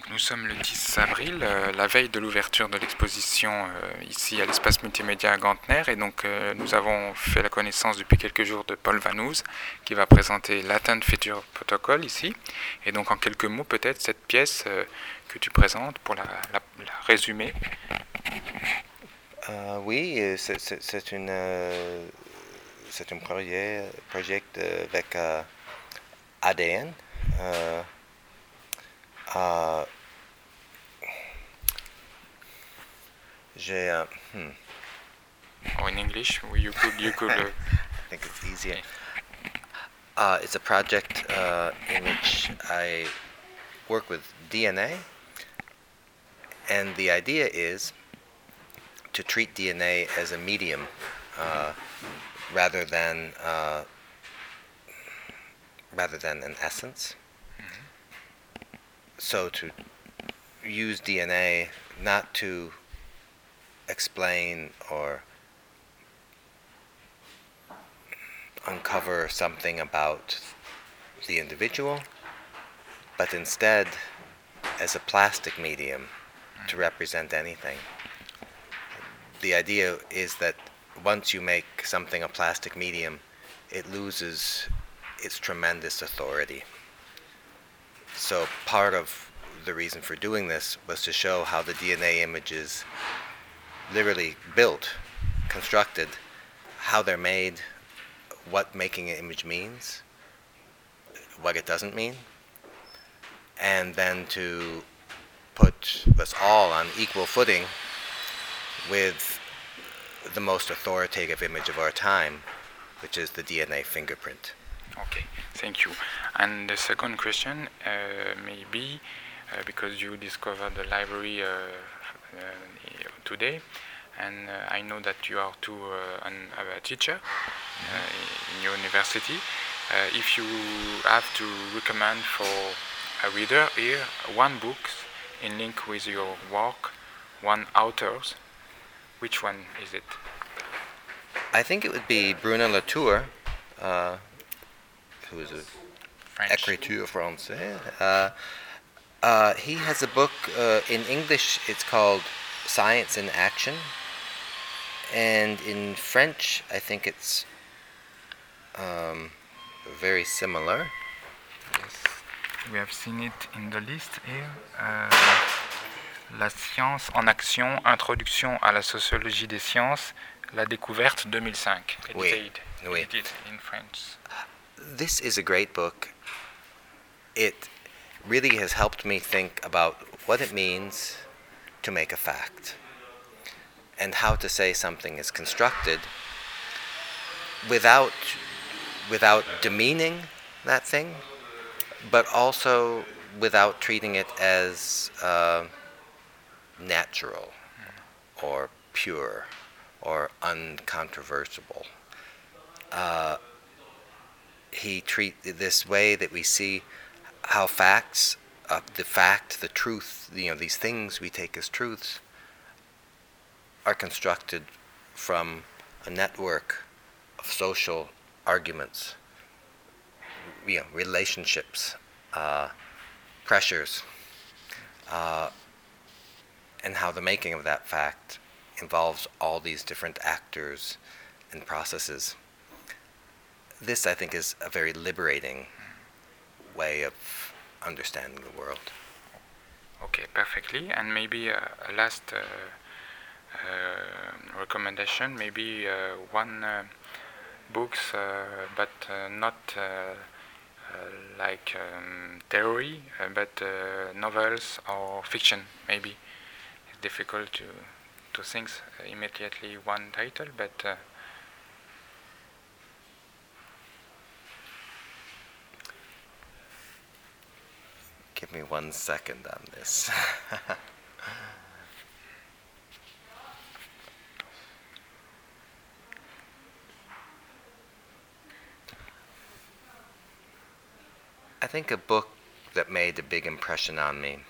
Nous sommes le 10 avril, la veille de l'ouverture de l'exposition ici à l'espace multimédia à Gantner, et donc nous avons fait la connaissance depuis quelques jours de Paul Vanouz qui va présenter Latent Feature Protocol ici. Et donc en quelques mots peut-être cette pièce que tu présentes pour la résumer. Oui, c'est un projet avec ADN. Euh, j'ai, Or in English, you could I think it's easier. It's a project in which I work with DNA, and the idea is to treat DNA as a medium rather than an essence. So to use DNA not to explain or uncover something about the individual, but instead as a plastic medium to represent anything. The idea is that once you make something a plastic medium, it loses its tremendous authority. So part of the reason for doing this was to show how the DNA images literally built, constructed, how they're made, what making an image means, what it doesn't mean, and then to put us all on equal footing with the most authoritative image of our time, which is the DNA fingerprint. Okay, thank you. And the second question may be, because you discovered the library today, and I know that you are too a teacher in your university. If you have to recommend for a reader here one book in link with your work, one authors, which one is it? I think it would be Bruno Latour, who is a French. écriture français. He has a book in English. It's called Science in Action, and in French, I think it's very similar. Yes, we have seen it in the list here. La science en action, introduction à la sociologie des sciences, la découverte 2005, edited in French. This is a great book. It really has helped me think about what it means to make a fact and how to say something is constructed without demeaning that thing, but also without treating it as natural or pure or uncontroversial. He treats this way that we see how facts, the truth, these things we take as truths, are constructed from a network of social arguments, relationships, pressures, and how the making of that fact involves all these different actors and processes. This, I think, is a very liberating way of understanding the world. Okay, perfectly. And maybe a last recommendation, maybe one books, but not like theory, but novels or fiction, maybe. It's difficult to think immediately one title, but Give me 1 second on this. I think a book that made a big impression on me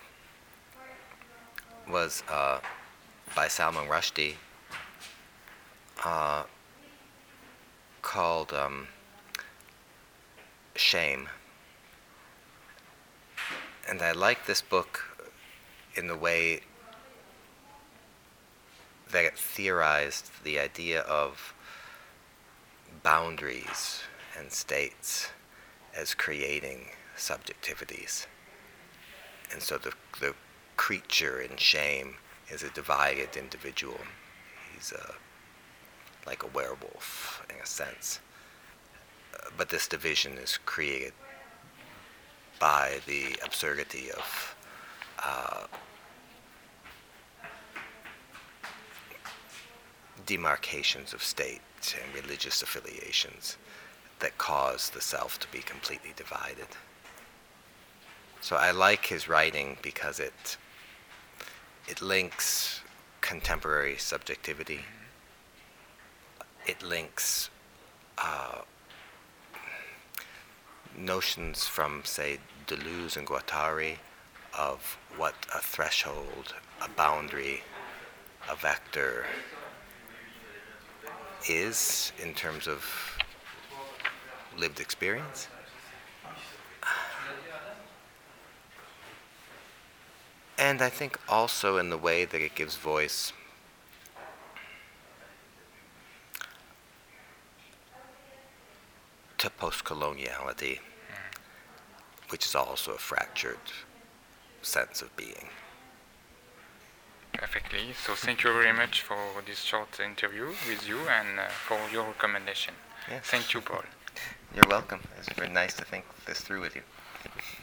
was by Salman Rushdie called Shame. And I like this book in the way that it theorized the idea of boundaries and states as creating subjectivities. And so the creature in shame is a divided individual. He's like a werewolf in a sense. But this division is created by the absurdity of demarcations of state and religious affiliations that cause the self to be completely divided. So I like his writing because it links contemporary subjectivity. It links notions from, say, Deleuze and Guattari of what a threshold, a boundary, a vector is in terms of lived experience. And I think also in the way that it gives voice to post-coloniality, which is also a fractured sense of being. Perfectly. So thank you very much for this short interview with you and for your recommendation. Yes. Thank you, Paul. You're welcome. It's very nice to think this through with you.